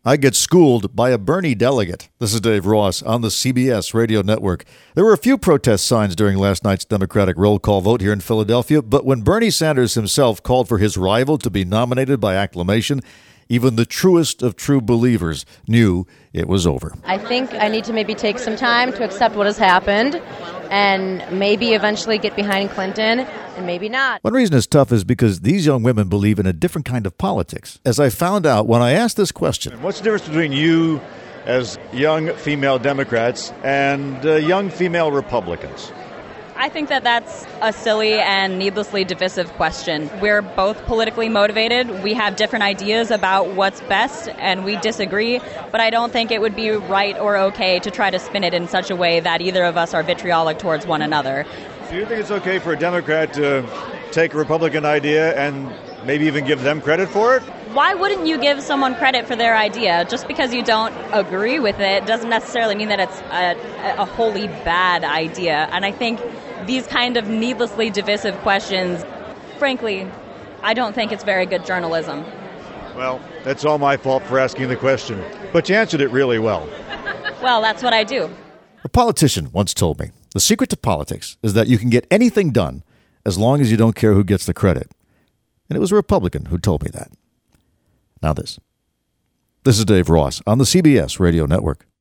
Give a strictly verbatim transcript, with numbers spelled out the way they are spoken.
I get schooled by a Bernie delegate. This is Dave Ross on the C B S Radio Network. There were a few protest signs during last night's Democratic roll call vote here in Philadelphia, but when Bernie Sanders himself called for his rival to be nominated by acclamation, even the truest of true believers knew it was over. I think I need to maybe take some time to accept what has happened and maybe eventually get behind Clinton and maybe not. One reason it's tough is because these young women believe in a different kind of politics. As I found out when I asked this question. What's the difference between you as young female Democrats and uh, young female Republicans? I think that that's a silly and needlessly divisive question. We're both politically motivated. We have different ideas about what's best, and we disagree. But I don't think it would be right or okay to try to spin it in such a way that either of us are vitriolic towards one another. Do you think it's okay for a Democrat to take a Republican idea and maybe even give them credit for it? Why wouldn't you give someone credit for their idea? Just because you don't agree with it doesn't necessarily mean that it's a, a wholly bad idea. And I think these kind of needlessly divisive questions, frankly, I don't think it's very good journalism. Well, that's all my fault for asking the question. But you answered it really well. Well, that's what I do. A politician once told me, the secret to politics is that you can get anything done as long as you don't care who gets the credit. And it was a Republican who told me that. Now this. This is Dave Ross on the C B S Radio Network.